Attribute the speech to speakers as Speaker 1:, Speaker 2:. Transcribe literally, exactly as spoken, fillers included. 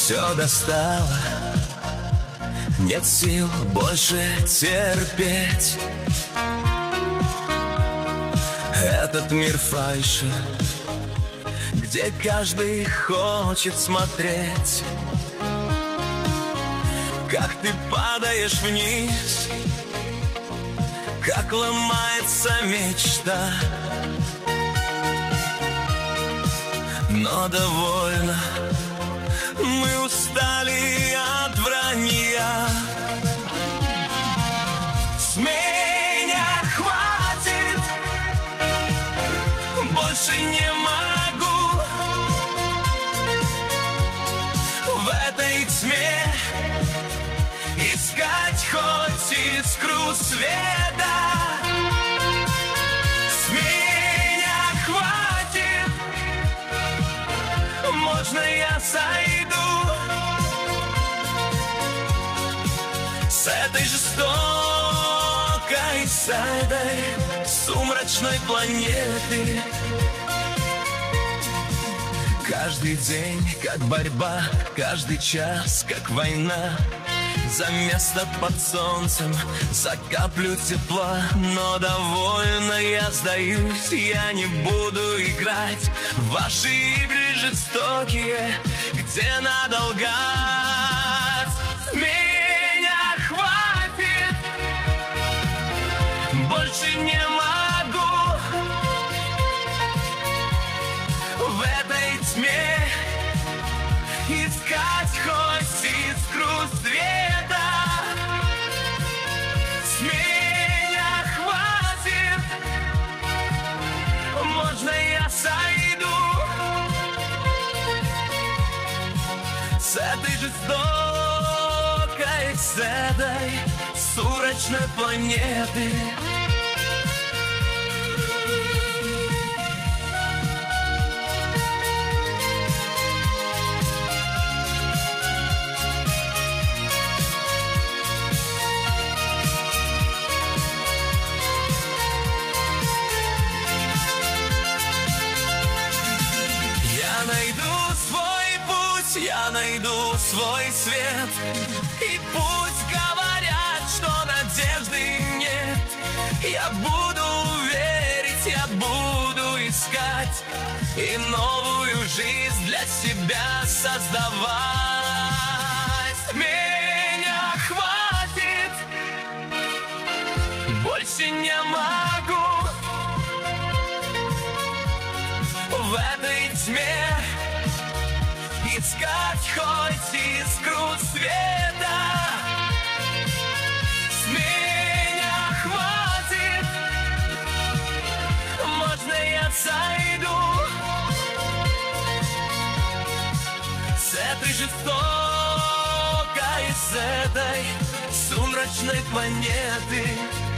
Speaker 1: Все достало, нет сил больше терпеть. Этот мир фальши, где каждый хочет смотреть, как ты падаешь вниз, как ломается мечта. Но довольно, мы устали от вранья. С меня хватит, больше не могу в этой тьме искать хоть искру света. С меня хватит, можно я сойду с этой жестокой сайдой сумрачной планеты. Каждый день как борьба, каждый час как война. За место под солнцем, за каплю тепла. Но довольно я сдаюсь, я не буду играть в ваши игры жестокие, где надо лгать. Меня хватит, больше не могу в этой тьме искать хоть искру света. С меня хватит, можно я сойду с этой жестокой, с этой сумрачной планеты. Я найду свой свет, и пусть говорят, что надежды нет, я буду верить, я буду искать и новую жизнь для себя создавать. Меня хватит, больше не могу в этой тьме искать хоть искру света. С меня хватит, можно я сойду с этой жестокой, с этой сумрачной планеты.